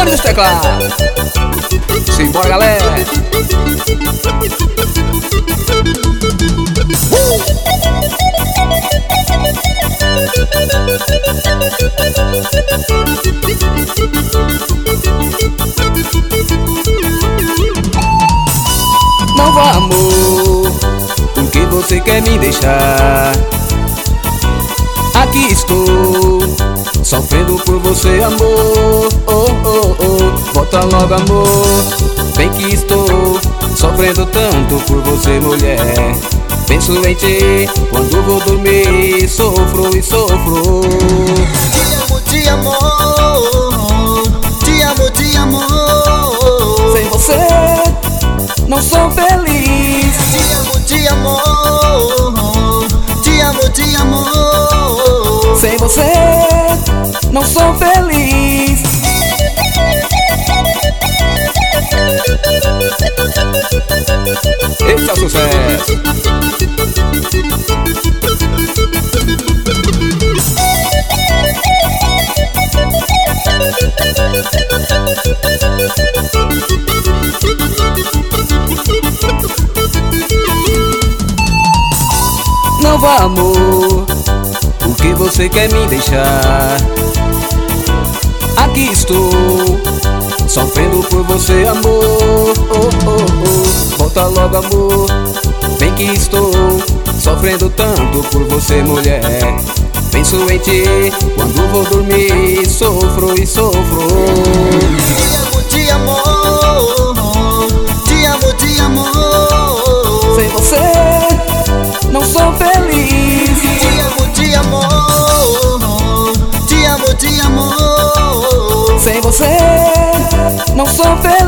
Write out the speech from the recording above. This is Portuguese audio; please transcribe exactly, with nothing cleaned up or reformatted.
Rei dos teclados. Simbora, galera. Não vá, amor, porque você quer me deixar. Aqui estou, sofrendo por você, amor. Oh, oh, oh, volta logo, amor. Bem que estou sofrendo tanto por você, mulher. Penso em ti quando vou dormir, sofro e sofro. Te amo, te amo, te amo, te amo. Sem você não sou feliz. Te amo, te amo, te amo, te amo. Sem você não sou feliz. Esse é o sucesso. Não vá, amor, porque você quer me deixar. Aqui estou, sofrendo por você, amor. Oh, oh, oh, volta logo, amor. Bem que estou sofrendo tanto por você, mulher. Penso em ti quando vou dormir, sofro e sofro. Te amo, te amo, te amo, te amo. Sem você não sou feliz. Te amo, te amo, te amo, te amo. Sem você não sou feliz.